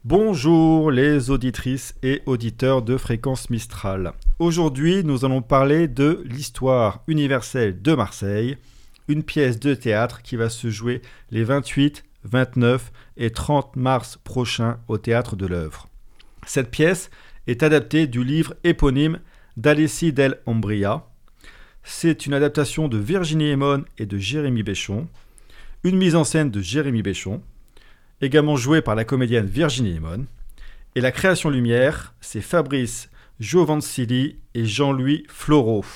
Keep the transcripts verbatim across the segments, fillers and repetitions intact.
Bonjour les auditrices et auditeurs de Fréquence Mistral. Aujourd'hui, nous allons parler de l'histoire universelle de Marseille, une pièce de théâtre qui va se jouer les vingt-huit, vingt-neuf et trente mars prochains au Théâtre de l'Œuvre. Cette pièce est adaptée du livre éponyme d'Alessi del Umbria. C'est une adaptation de Virginie Emon et de Jérémy Béchon, une mise en scène de Jérémy Béchon, également jouée par la comédienne Virginie Emon. Et la création lumière, c'est Fabrice Giovansili et Jean-Louis Floreau.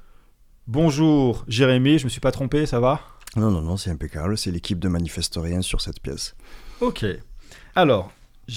Bonjour Jérémy, je me suis pas trompé, ça va ? Non, non, non, c'est impeccable, c'est l'équipe de Manifestoriens sur cette pièce. Ok. Alors,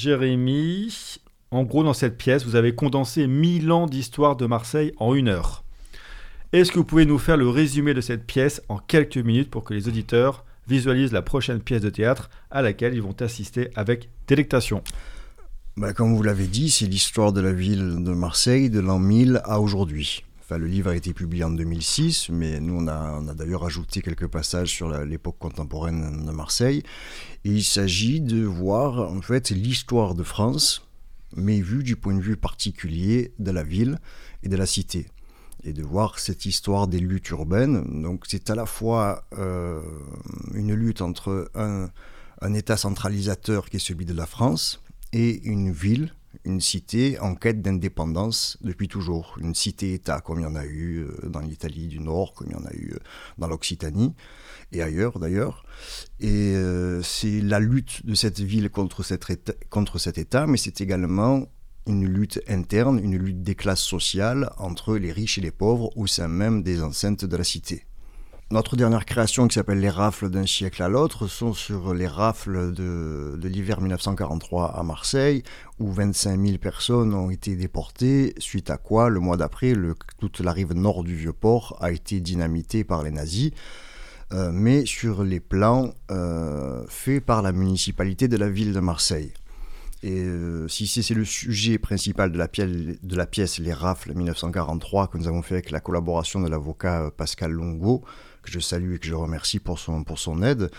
Jérémy, en gros dans cette pièce, vous avez condensé mille ans d'histoire de Marseille en une heure. Est-ce que vous pouvez nous faire le résumé de cette pièce en quelques minutes pour que les auditeurs visualisent la prochaine pièce de théâtre à laquelle ils vont assister avec délectation? Bah, comme vous l'avez dit, c'est l'histoire de la ville de Marseille de l'an mille à aujourd'hui. Enfin, le livre a été publié en deux mille six, mais nous, on a, on a d'ailleurs ajouté quelques passages sur la, l'époque contemporaine de Marseille. Et il s'agit de voir, en fait, l'histoire de France, mais vue du point de vue particulier de la ville et de la cité. Et de voir cette histoire des luttes urbaines. Donc c'est à la fois euh, une lutte entre un, un État centralisateur qui est celui de la France et une ville, une cité en quête d'indépendance depuis toujours. Une cité-État comme il y en a eu dans l'Italie du Nord, comme il y en a eu dans l'Occitanie et ailleurs d'ailleurs. Et euh, c'est la lutte de cette ville contre, cette état, contre cet État, mais c'est également une lutte interne, une lutte des classes sociales entre les riches et les pauvres au sein même des enceintes de la cité. Notre dernière création qui s'appelle Les rafles d'un siècle à l'autre sont sur les rafles de, de l'hiver dix-neuf cent quarante-trois à Marseille où vingt-cinq mille personnes ont été déportées, suite à quoi le mois d'après le, toute la rive nord du Vieux-Port a été dynamitée par les nazis. Euh, mais sur les plans euh, faits par la municipalité de la ville de Marseille. Et euh, si c'est, c'est le sujet principal de la, pièce, de la pièce Les Rafles dix-neuf cent quarante-trois que nous avons fait avec la collaboration de l'avocat Pascal Longo, que je salue et que je remercie pour son, pour son aide,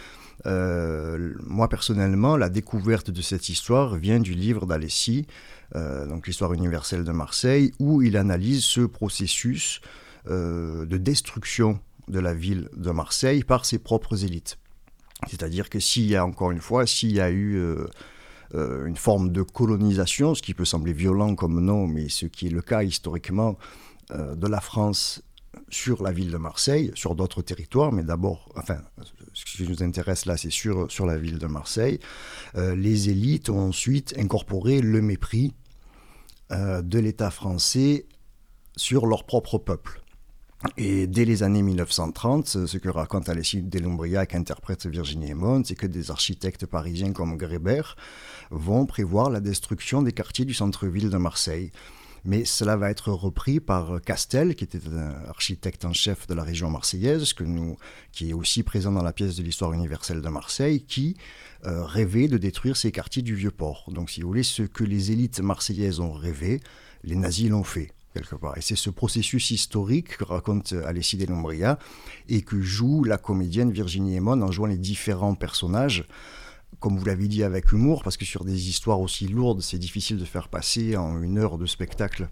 euh, moi personnellement, la découverte de cette histoire vient du livre d'Alessi, euh, donc l'histoire universelle de Marseille, où il analyse ce processus euh, de destruction de la ville de Marseille par ses propres élites. C'est-à-dire que s'il y a, encore une fois, s'il y a eu... Euh, Euh, une forme de colonisation, ce qui peut sembler violent comme nom, mais ce qui est le cas historiquement euh, de la France sur la ville de Marseille, sur d'autres territoires, mais d'abord, enfin, ce qui nous intéresse là, c'est sur, sur la ville de Marseille. Euh, les élites ont ensuite incorporé le mépris euh, de l'État français sur leur propre peuple. Et dès les années dix-neuf cent trente, ce que raconte Alessi del Umbria qu'interprète Virginie Emon, c'est que des architectes parisiens comme Grébert vont prévoir la destruction des quartiers du centre-ville de Marseille. Mais cela va être repris par Castel, qui était un architecte en chef de la région marseillaise, que nous, qui est aussi présent dans la pièce de l'histoire universelle de Marseille, qui euh, rêvait de détruire ces quartiers du Vieux-Port. Donc si vous voulez, ce que les élites marseillaises ont rêvé, les nazis l'ont fait. Quelque part. Et c'est ce processus historique que raconte Alessi del Umbria et que joue la comédienne Virginie Emon en jouant les différents personnages, comme vous l'avez dit, avec humour, parce que sur des histoires aussi lourdes, c'est difficile de faire passer en une heure de spectacle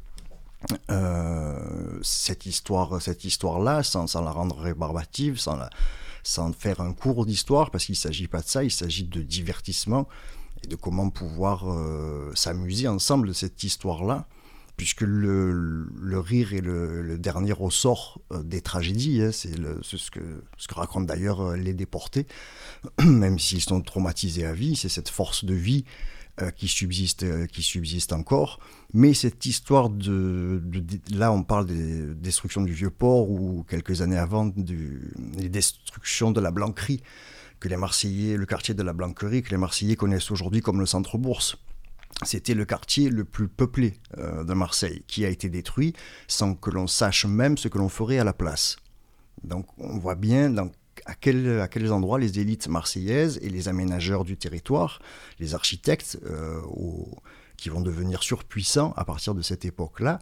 euh, cette, histoire, cette histoire-là, sans, sans la rendre rébarbative, sans, la, sans faire un cours d'histoire, parce qu'il ne s'agit pas de ça, il s'agit de divertissement et de comment pouvoir euh, s'amuser ensemble de cette histoire-là. Puisque le, le rire est le, le dernier ressort euh, des tragédies, hein, c'est, le, c'est ce, que, ce que racontent d'ailleurs euh, les déportés, même s'ils sont traumatisés à vie, c'est cette force de vie euh, qui, subsiste, euh, qui subsiste encore. Mais cette histoire de, de, de... Là, on parle des destructions du Vieux-Port, ou quelques années avant, du, des destructions de la Blanquerie, que les Marseillais, le quartier de la Blanquerie, que les Marseillais connaissent aujourd'hui comme le centre-bourse. C'était le quartier le plus peuplé euh, de Marseille, qui a été détruit sans que l'on sache même ce que l'on ferait à la place. Donc on voit bien dans, à, quel, à quels endroits les élites marseillaises et les aménageurs du territoire, les architectes euh, au, qui vont devenir surpuissants à partir de cette époque-là,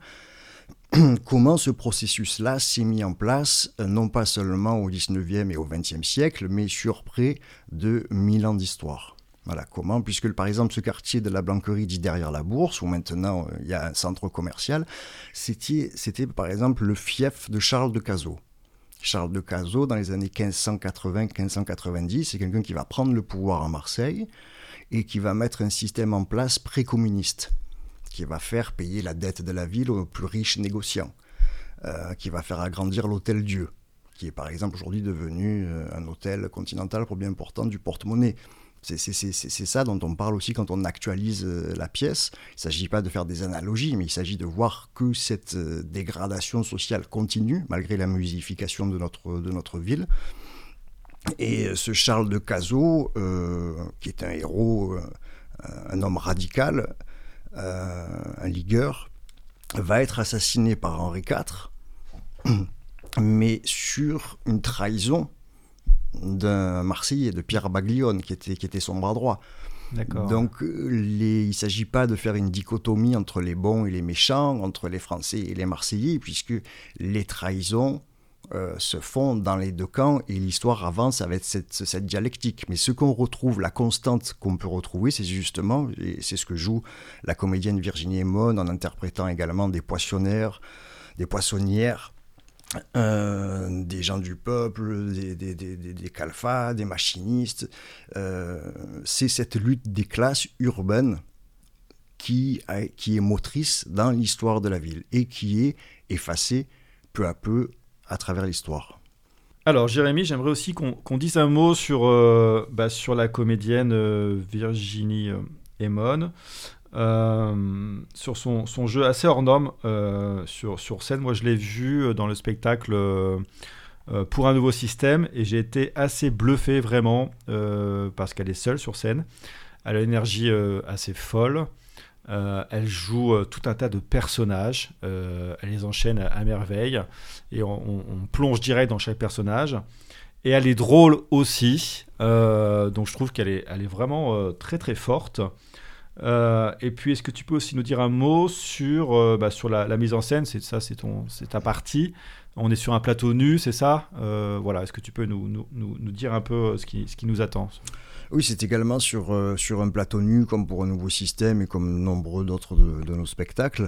comment ce processus-là s'est mis en place, euh, non pas seulement au dix-neuvième et au vingtième siècle, mais sur près de mille ans d'histoire. Voilà, comment? Puisque, par exemple, ce quartier de la Blanquerie dit derrière la Bourse, où maintenant il y a un centre commercial, c'était, c'était par exemple le fief de Charles de Cazaux. Charles de Cazaux, dans les années quinze cent quatre-vingts quinze cent quatre-vingt-dix, c'est quelqu'un qui va prendre le pouvoir à Marseille et qui va mettre un système en place pré-communiste, qui va faire payer la dette de la ville aux plus riches négociants, euh, qui va faire agrandir l'Hôtel Dieu, qui est par exemple aujourd'hui devenu euh, un hôtel continental pour bien important du porte-monnaie. C'est, c'est, c'est, c'est ça dont on parle aussi quand on actualise euh, la pièce. Il ne s'agit pas de faire des analogies, mais il s'agit de voir que cette euh, dégradation sociale continue, malgré la muséification de notre, de notre ville. Et ce Charles de Cazaux, euh, qui est un héros, euh, un homme radical, euh, un ligueur, va être assassiné par Henri quatre, mais sur une trahison d'un Marseillais, de Pierre Baglione, qui était, qui était son bras droit. D'accord. Donc les, il ne s'agit pas de faire une dichotomie entre les bons et les méchants, entre les Français et les Marseillais, puisque les trahisons euh, se font dans les deux camps et l'histoire avance avec cette, cette dialectique. Mais ce qu'on retrouve, la constante qu'on peut retrouver, c'est justement, et c'est ce que joue la comédienne Virginie Emon en interprétant également des poissonnières, des poissonnières, Euh, des gens du peuple, des, des, des, des calfats, des machinistes. Euh, c'est cette lutte des classes urbaines qui, a, qui est motrice dans l'histoire de la ville et qui est effacée peu à peu à travers l'histoire. Alors, Jérémy, j'aimerais aussi qu'on, qu'on dise un mot sur, euh, bah, sur la comédienne euh, Virginie euh, Emon. Euh, sur son, son jeu assez hors norme euh, sur, sur scène. Moi, je l'ai vu dans le spectacle euh, euh, Pour un nouveau système et j'ai été assez bluffé vraiment euh, parce qu'elle est seule sur scène. Elle a une énergie euh, assez folle. Euh, elle joue euh, tout un tas de personnages. Euh, elle les enchaîne à, à merveille et on, on, on plonge direct dans chaque personnage. Et elle est drôle aussi. Euh, donc, je trouve qu'elle est, elle est vraiment euh, très très forte. Euh, et puis, est-ce que tu peux aussi nous dire un mot sur, euh, bah, sur la, la mise en scène? C'est ça, c'est, ton, c'est ta partie. On est sur un plateau nu, c'est ça euh, voilà. Est-ce que tu peux nous, nous, nous, nous dire un peu ce qui, ce qui nous attend? Oui, c'est également sur, euh, sur un plateau nu, comme pour un nouveau système et comme nombreux d'autres de, de nos spectacles.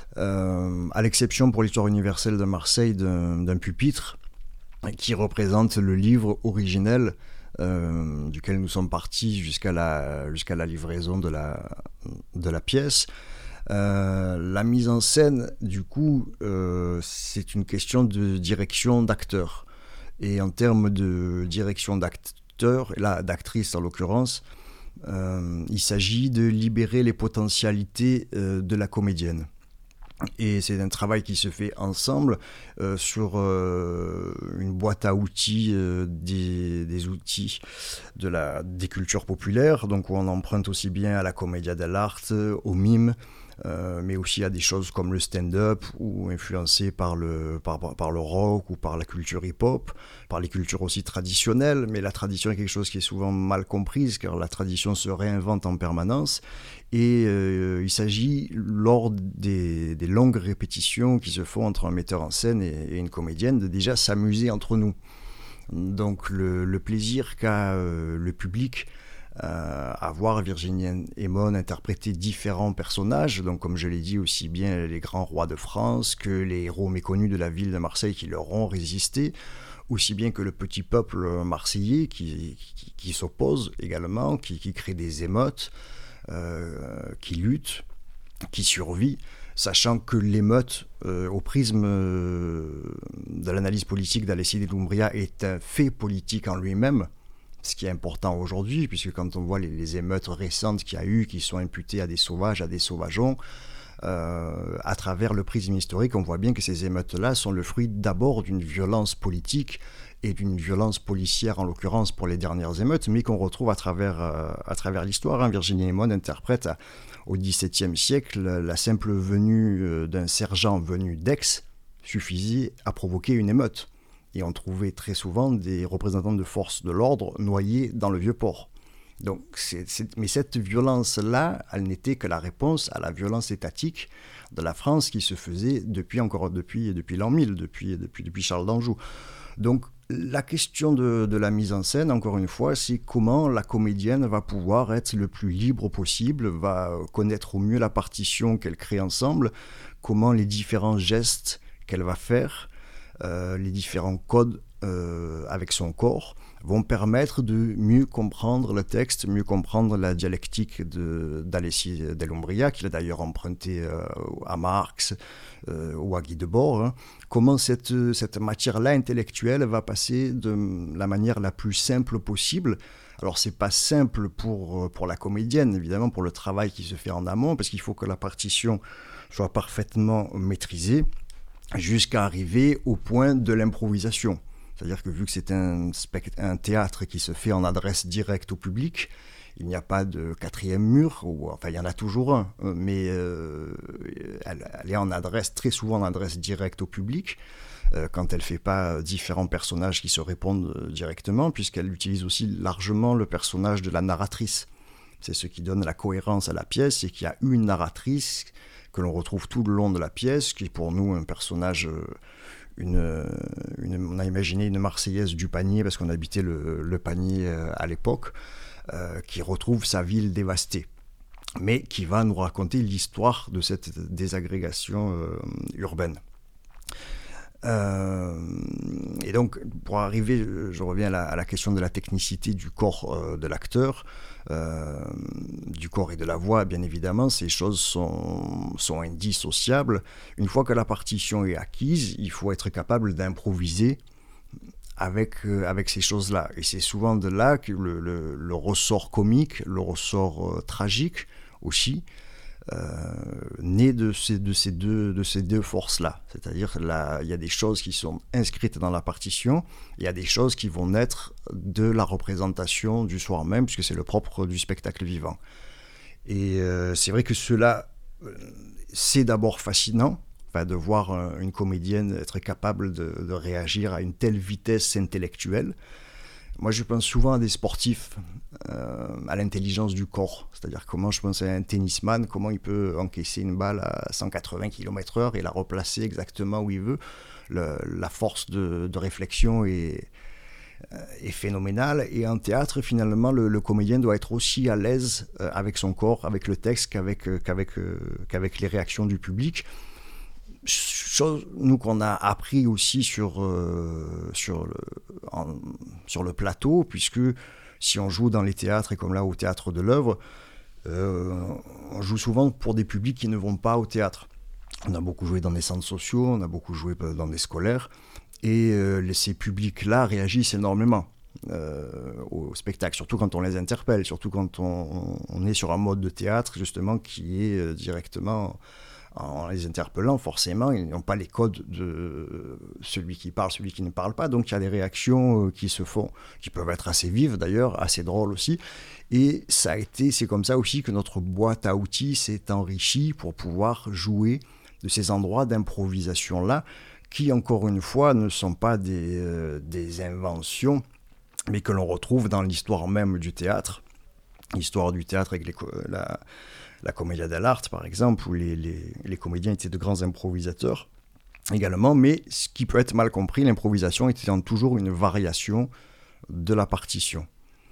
Euh, à l'exception pour l'histoire universelle de Marseille d'un, d'un pupitre qui représente le livre originel Euh, duquel nous sommes partis jusqu'à la, jusqu'à la livraison de la, de la pièce. Euh, la mise en scène, du coup, euh, c'est une question de direction d'acteur. Et en termes de direction d'acteur, là, d'actrice en l'occurrence, euh, il s'agit de libérer les potentialités euh, de la comédienne. Et c'est un travail qui se fait ensemble euh, sur euh, une boîte à outils, euh, des, des outils de la, des cultures populaires, donc où on emprunte aussi bien à la commedia dell'arte, au mime, euh, mais aussi à des choses comme le stand-up, ou influencé par le, par, par le rock ou par la culture hip-hop, par les cultures aussi traditionnelles, mais la tradition est quelque chose qui est souvent mal comprise, car la tradition se réinvente en permanence. Et euh, il s'agit, lors des, des longues répétitions qui se font entre un metteur en scène et, et une comédienne, de déjà s'amuser entre nous. Donc le, le plaisir qu'a euh, le public euh, à voir Virginie Emon interpréter différents personnages, donc comme je l'ai dit, aussi bien les grands rois de France que les héros méconnus de la ville de Marseille qui leur ont résisté, aussi bien que le petit peuple marseillais qui, qui, qui s'oppose également, qui, qui crée des émeutes, Euh, qui lutte, qui survit, sachant que l'émeute, euh, au prisme euh, de l'analyse politique d'Alesside Lumbria, est un fait politique en lui-même, ce qui est important aujourd'hui, puisque quand on voit les, les émeutes récentes qu'il y a eu, qui sont imputées à des sauvages, à des sauvageons, euh, à travers le prisme historique, on voit bien que ces émeutes-là sont le fruit d'abord d'une violence politique et d'une violence policière, en l'occurrence pour les dernières émeutes, mais qu'on retrouve à travers, euh, à travers l'histoire. Hein. Virginie Emon interprète à, au dix-septième siècle la simple venue euh, d'un sergent venu d'Aix suffisait à provoquer une émeute. Et on trouvait très souvent des représentants de forces de l'ordre noyés dans le Vieux-Port. Donc, c'est, c'est, mais cette violence-là, elle n'était que la réponse à la violence étatique de la France qui se faisait depuis, encore depuis, depuis l'an mille, depuis, depuis, depuis Charles d'Anjou. Donc, La question de, de la mise en scène, encore une fois, c'est comment la comédienne va pouvoir être le plus libre possible, va connaître au mieux la partition qu'elle crée ensemble, comment les différents gestes qu'elle va faire, euh, les différents codes euh, avec son corps, vont permettre de mieux comprendre le texte, mieux comprendre la dialectique de, d'Alessi Del Umbria, qu'il a d'ailleurs emprunté euh, à Marx euh, ou à Guy Debord. Hein. Comment cette, cette matière-là intellectuelle va passer de la manière la plus simple possible. Alors, c'est pas simple pour, pour la comédienne, évidemment, pour le travail qui se fait en amont, parce qu'il faut que la partition soit parfaitement maîtrisée jusqu'à arriver au point de l'improvisation. C'est-à-dire que vu que c'est un, spect- un théâtre qui se fait en adresse directe au public, il n'y a pas de quatrième mur, ou, enfin il y en a toujours un, mais euh, elle, elle est en adresse, très souvent en adresse directe au public, euh, quand elle ne fait pas différents personnages qui se répondent directement, puisqu'elle utilise aussi largement le personnage de la narratrice. C'est ce qui donne la cohérence à la pièce, c'est qu'il y a une narratrice que l'on retrouve tout le long de la pièce, qui est pour nous un personnage... Euh, Une, une, on a imaginé une Marseillaise du panier, parce qu'on habitait le, le panier euh, à l'époque, euh, qui retrouve sa ville dévastée, mais qui va nous raconter l'histoire de cette désagrégation euh, urbaine. Euh, et donc, pour arriver, je reviens à la, à la question de la technicité du corps euh, de l'acteur, euh, du corps et de la voix, bien évidemment, ces choses sont, sont indissociables. Une fois que la partition est acquise, il faut être capable d'improviser avec, euh, avec ces choses-là. Et c'est souvent de là que le, le, le ressort comique, le ressort euh, tragique aussi, Euh, né de ces, de ces deux, de ces deux forces-là. C'est-à-dire qu'il y a des choses qui sont inscrites dans la partition, il y a des choses qui vont naître de la représentation du soir même, puisque c'est le propre du spectacle vivant. Et euh, c'est vrai que cela, c'est d'abord fascinant, enfin, de voir un, une comédienne être capable de, de réagir à une telle vitesse intellectuelle. Moi, je pense souvent à des sportifs, euh, à l'intelligence du corps. C'est-à-dire comment je pense à un tennisman, comment il peut encaisser une balle à cent quatre-vingts kilomètres heure et la replacer exactement où il veut. Le, la force de, de réflexion est, est phénoménale. Et en théâtre, finalement, le, le comédien doit être aussi à l'aise avec son corps, avec le texte, qu'avec, qu'avec, qu'avec les réactions du public. Chose, nous, qu'on a appris aussi sur, euh, sur, le, en, sur le plateau, puisque si on joue dans les théâtres, et comme là au Théâtre de l'Œuvre, euh, on joue souvent pour des publics qui ne vont pas au théâtre. On a beaucoup joué dans des centres sociaux, on a beaucoup joué dans des scolaires, et euh, ces publics-là réagissent énormément euh, au spectacle, surtout quand on les interpelle, surtout quand on, on est sur un mode de théâtre, justement, qui est euh, directement... En les interpellant, forcément, ils n'ont pas les codes de celui qui parle, celui qui ne parle pas. Donc, il y a des réactions qui se font, qui peuvent être assez vives d'ailleurs, assez drôles aussi. Et ça a été, c'est comme ça aussi que notre boîte à outils s'est enrichie pour pouvoir jouer de ces endroits d'improvisation-là, qui, encore une fois, ne sont pas des, euh, des inventions, mais que l'on retrouve dans l'histoire même du théâtre. L'histoire du théâtre avec les, la... la Commedia dell'arte, par exemple, où les, les, les comédiens étaient de grands improvisateurs également, mais ce qui peut être mal compris, l'improvisation étant toujours une variation de la partition.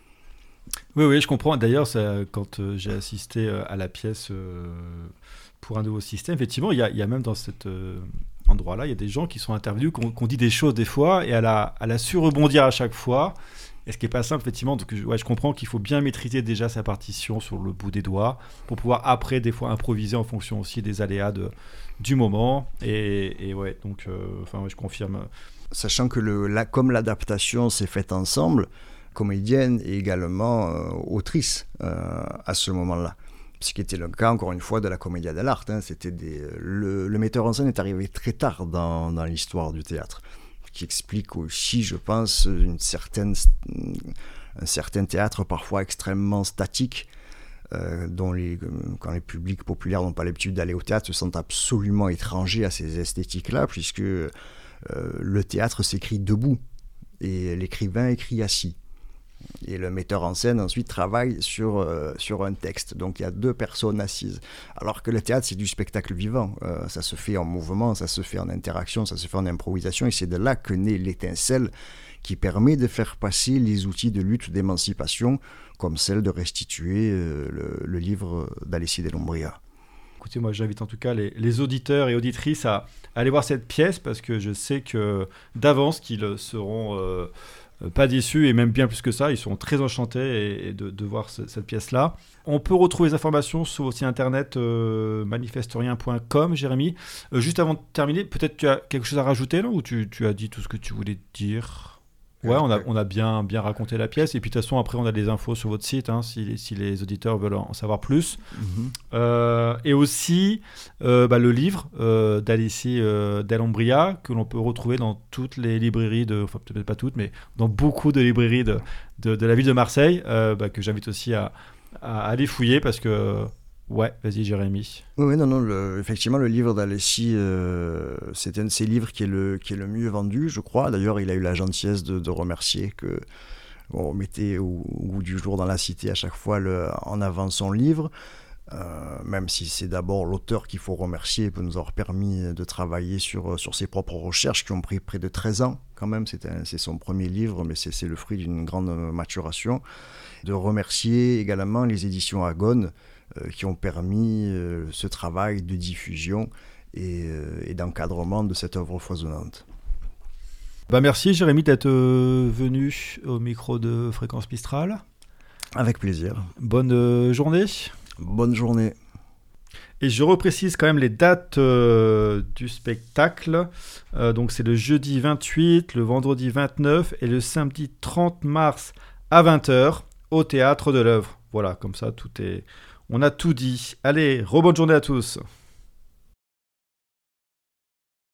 Oui, oui, je comprends. D'ailleurs, ça, quand euh, j'ai assisté euh, à la pièce euh, pour un nouveau système, effectivement, il y a, il y a même dans cet euh, endroit-là, il y a des gens qui sont intervenus, qui ont, qui ont dit des choses des fois, et elle a, elle a su rebondir à chaque fois. Et ce qui n'est pas simple, effectivement, donc ouais, je comprends qu'il faut bien maîtriser déjà sa partition sur le bout des doigts pour pouvoir après, des fois, improviser en fonction aussi des aléas de, du moment. Et, et ouais, donc, euh, enfin, ouais, je confirme. Sachant que le, la, comme l'adaptation s'est faite ensemble, comédienne et également euh, autrice euh, à ce moment-là. Ce qui était le cas, encore une fois, de la Commedia dell'arte. Hein. C'était des, le, le metteur en scène est arrivé très tard dans, dans l'histoire du théâtre, qui explique aussi, je pense, une certaine, un certain théâtre parfois extrêmement statique, euh, dont les, quand les publics populaires n'ont pas l'habitude d'aller au théâtre, se sentent absolument étrangers à ces esthétiques-là, puisque euh, le théâtre s'écrit debout, et l'écrivain écrit assis. Et le metteur en scène ensuite travaille sur, euh, sur un texte. Donc il y a deux personnes assises. Alors que le théâtre, c'est du spectacle vivant. Euh, ça se fait en mouvement, ça se fait en interaction, ça se fait en improvisation. Et c'est de là que naît l'étincelle qui permet de faire passer les outils de lutte d'émancipation, comme celle de restituer euh, le, le livre d'Alessi Dell'Umbria. Écoutez, moi j'invite en tout cas les, les auditeurs et auditrices à, à aller voir cette pièce parce que je sais que d'avance qu'ils seront euh, pas déçus et même bien plus que ça, ils seront très enchantés et, et de, de voir ce, cette pièce-là. On peut retrouver les informations sur votre site internet euh, manifestorien point com, Jérémy. Euh, juste avant de terminer, peut-être tu as quelque chose à rajouter là ou tu, tu as dit tout ce que tu voulais dire ? Ouais, on a, on a bien, bien raconté la pièce. Et puis, de toute façon, après, on a des infos sur votre site, hein, si, si les auditeurs veulent en savoir plus. Mm-hmm. Euh, et aussi, euh, bah, le livre euh, d'Alessi euh, Dell'Umbria, que l'on peut retrouver dans toutes les librairies, de, enfin, peut-être pas toutes, mais dans beaucoup de librairies de, de, de la ville de Marseille, euh, bah, que j'invite aussi à, à aller fouiller parce que... Ouais, vas-y Jérémy. Oui, non, non, le, effectivement, le livre d'Alessi, euh, c'est un de ses livres qui est, le, qui est le mieux vendu, je crois. D'ailleurs, il a eu la gentillesse de, de remercier que on mettait au, au goût du jour dans la cité à chaque fois le, en avant son livre. Euh, même si c'est d'abord l'auteur qu'il faut remercier pour nous avoir permis de travailler sur, sur ses propres recherches qui ont pris près de treize ans quand même. C'est, un, c'est son premier livre, mais c'est, c'est le fruit d'une grande maturation. De remercier également les éditions Agone, Euh, qui ont permis euh, ce travail de diffusion et, euh, et d'encadrement de cette œuvre foisonnante. Bah merci Jérémy d'être euh, venu au micro de Fréquence Mistral. Avec plaisir. Bonne euh, journée. Bonne journée. Et je reprécise quand même les dates euh, du spectacle. Euh, donc c'est le jeudi vingt-huit, le vendredi vingt-neuf et le samedi trente mars à vingt heures au Théâtre de l'Œuvre. Voilà, comme ça tout est... On a tout dit. Allez, rebonne journée à tous.